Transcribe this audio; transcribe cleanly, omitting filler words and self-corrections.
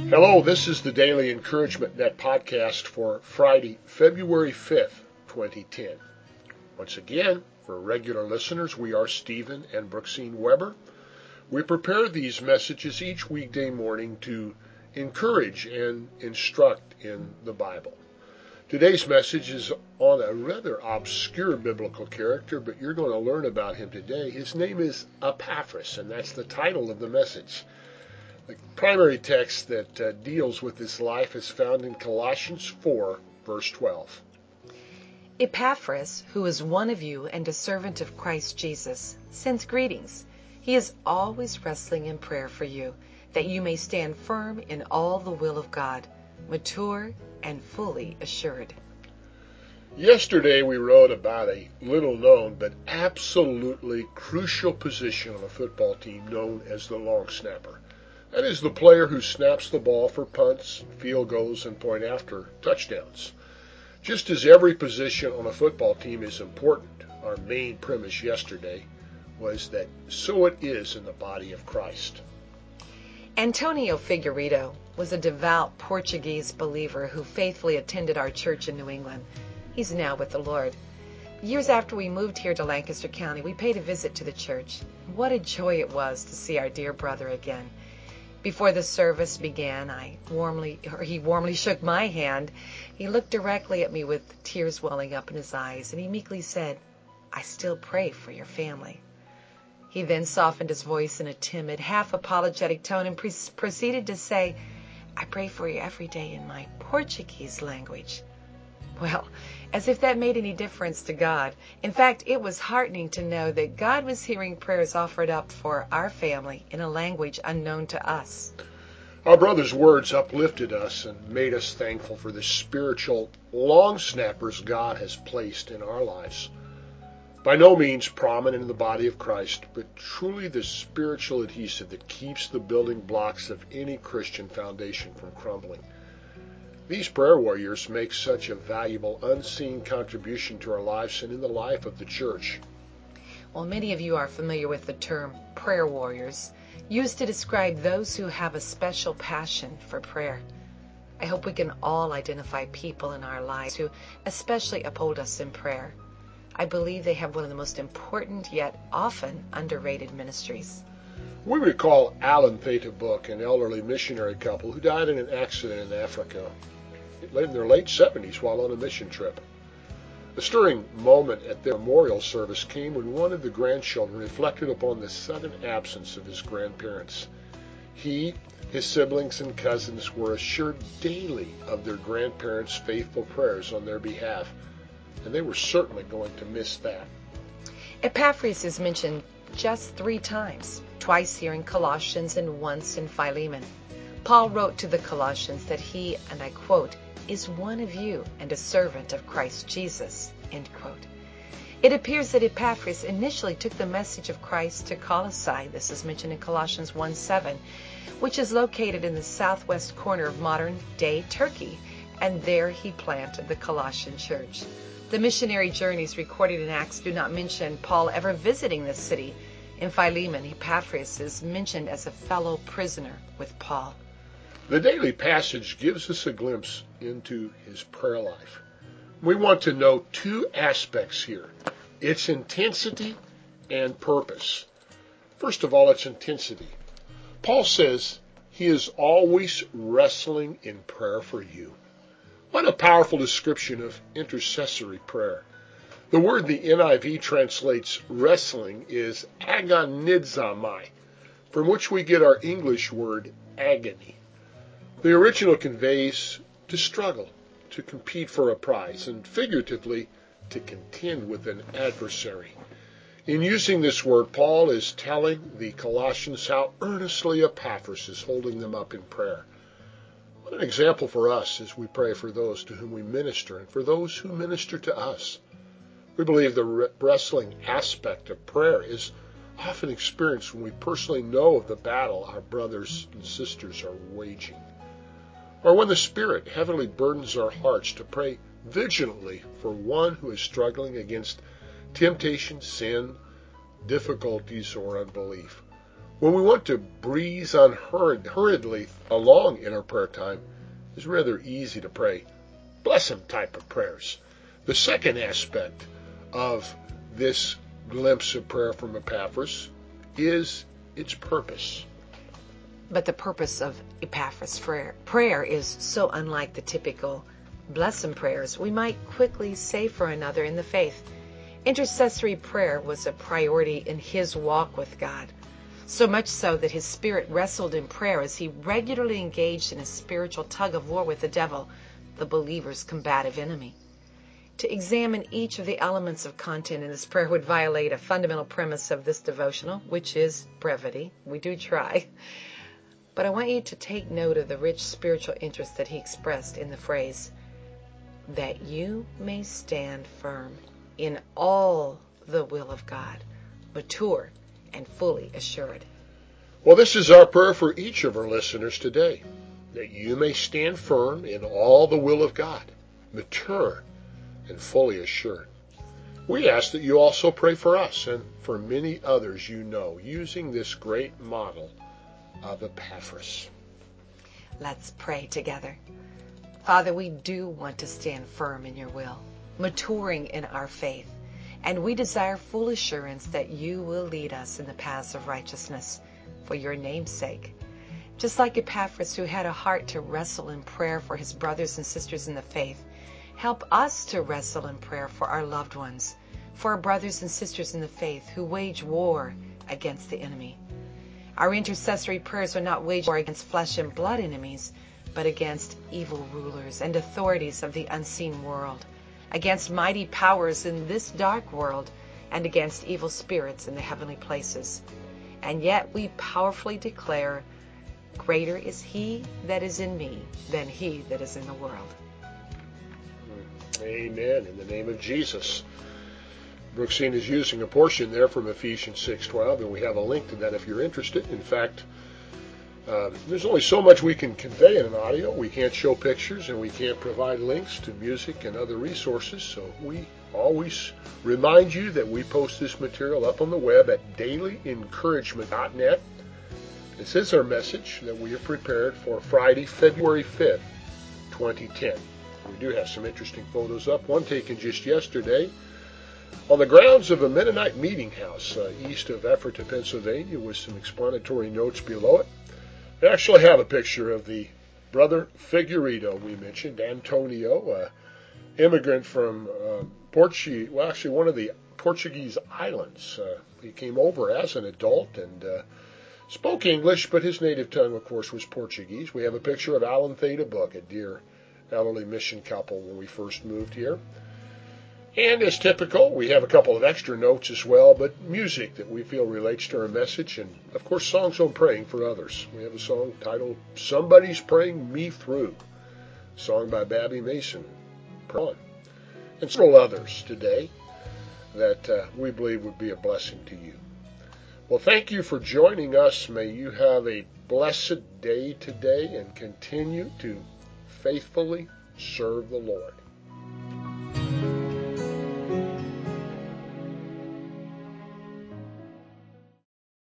Hello, this is the Daily Encouragement Net podcast for Friday, February 5th, 2010. Once again, for regular listeners, we are Stephen and Brooksine Weber. We prepare these messages each weekday morning to encourage and instruct in the Bible. Today's message is on a rather obscure biblical character, but you're going to learn about him today. His name is Epaphras, and that's the title of the message. The primary text that deals with this life is found in Colossians 4, verse 12. Epaphras, who is one of you and a servant of Christ Jesus, sends greetings. He is always wrestling in prayer for you, that you may stand firm in all the will of God, mature and fully assured. Yesterday we wrote about a little known but absolutely crucial position on a football team known as the long snapper. That is the player who snaps the ball for punts, field goals, and point-after touchdowns. Just as every position on a football team is important, our main premise yesterday was that so it is in the body of Christ. Antonio Figueiredo was a devout Portuguese believer who faithfully attended our church in New England. He's now with the Lord. Years after we moved here to Lancaster County, we paid a visit to the church. What a joy it was to see our dear brother again. Before the service began, he warmly shook my hand. He looked directly at me with tears welling up in his eyes, and he meekly said, "I still pray for your family." He then softened his voice in a timid, half-apologetic tone and proceeded to say, "I pray for you every day in my Portuguese language." Well, as if that made any difference to God. In fact, it was heartening to know that God was hearing prayers offered up for our family in a language unknown to us. Our brother's words uplifted us and made us thankful for the spiritual long snappers God has placed in our lives. By no means prominent in the body of Christ, but truly the spiritual adhesive that keeps the building blocks of any Christian foundation from crumbling. These prayer warriors make such a valuable unseen contribution to our lives and in the life of the church. Well, many of you are familiar with the term prayer warriors, used to describe those who have a special passion for prayer. I hope we can all identify people in our lives who especially uphold us in prayer. I believe they have one of the most important yet often underrated ministries. We recall Alan Theta Book, an elderly missionary couple who died in an accident in Africa in their late 70s while on a mission trip. A stirring moment at their memorial service came when one of the grandchildren reflected upon the sudden absence of his grandparents. He, his siblings, and cousins were assured daily of their grandparents' faithful prayers on their behalf, and they were certainly going to miss that. Epaphras is mentioned just 3 times, twice here in Colossians and once in Philemon. Paul wrote to the Colossians that he, and I quote, is one of you and a servant of Christ Jesus, end quote. It appears that Epaphras initially took the message of Christ to Colossae, this is mentioned in Colossians 1:7, which is located in the southwest corner of modern-day Turkey, and there he planted the Colossian church. The missionary journeys recorded in Acts do not mention Paul ever visiting this city. In Philemon, Epaphras is mentioned as a fellow prisoner with Paul. The daily passage gives us a glimpse into his prayer life. We want to know 2 aspects here, its intensity and purpose. First of all, its intensity. Paul says he is always wrestling in prayer for you. What a powerful description of intercessory prayer. The word the NIV translates wrestling is agonizomai, from which we get our English word agony. The original conveys to struggle, to compete for a prize, and figuratively, to contend with an adversary. In using this word, Paul is telling the Colossians how earnestly Epaphras is holding them up in prayer. What an example for us as we pray for those to whom we minister and for those who minister to us. We believe the wrestling aspect of prayer is often experienced when we personally know of the battle our brothers and sisters are waging, or when the Spirit heavily burdens our hearts to pray vigilantly for one who is struggling against temptation, sin, difficulties, or unbelief. When we want to breeze hurriedly along in our prayer time, it's rather easy to pray bless him type of prayers. The second aspect of this glimpse of prayer from Epaphras is its purpose. But the purpose of Epaphras' prayer is so unlike the typical bless him prayers we might quickly say for another in the faith. Intercessory prayer was a priority in his walk with God, so much so that his spirit wrestled in prayer as he regularly engaged in a spiritual tug of war with the devil, the believer's combative enemy. To examine each of the elements of content in this prayer would violate a fundamental premise of this devotional, which is brevity. We do try. But I want you to take note of the rich spiritual interest that he expressed in the phrase, that you may stand firm in all the will of God, mature and fully assured. Well, this is our prayer for each of our listeners today, that you may stand firm in all the will of God, mature and fully assured. We ask that you also pray for us and for many others you know, using this great model of Epaphras. Let's pray together. Father, we do want to stand firm in your will, maturing in our faith, and we desire full assurance that you will lead us in the paths of righteousness for your name's sake. Just like Epaphras, who had a heart to wrestle in prayer for his brothers and sisters in the faith, help us to wrestle in prayer for our loved ones, for our brothers and sisters in the faith who wage war against the enemy. Our intercessory prayers are not waged war against flesh and blood enemies, but against evil rulers and authorities of the unseen world, against mighty powers in this dark world, and against evil spirits in the heavenly places. And yet we powerfully declare, greater is he that is in me than he that is in the world. Amen. In the name of Jesus. Brooksine is using a portion there from Ephesians 6:12, and we have a link to that if you're interested. In fact, there's only so much we can convey in an audio. We can't show pictures, and we can't provide links to music and other resources, so we always remind you that we post this material up on the web at dailyencouragement.net. This is our message that we have prepared for Friday, February 5th, 2010. We do have some interesting photos up, one taken just yesterday on the grounds of a Mennonite meeting house east of Ephrata, Pennsylvania, with some explanatory notes below it. I actually have a picture of the brother Figueredo we mentioned, Antonio, immigrant from Portugal, well, actually one of the Portuguese islands. He came over as an adult and spoke English, but his native tongue, of course, was Portuguese. We have a picture of Alan Theda Book, a dear elderly mission couple when we first moved here. And as typical, we have a couple of extra notes as well, but music that we feel relates to our message, and of course songs on praying for others. We have a song titled Somebody's Praying Me Through, a song by Babby Mason, and several others today that we believe would be a blessing to you. Well, thank you for joining us. May you have a blessed day today and continue to faithfully serve the Lord.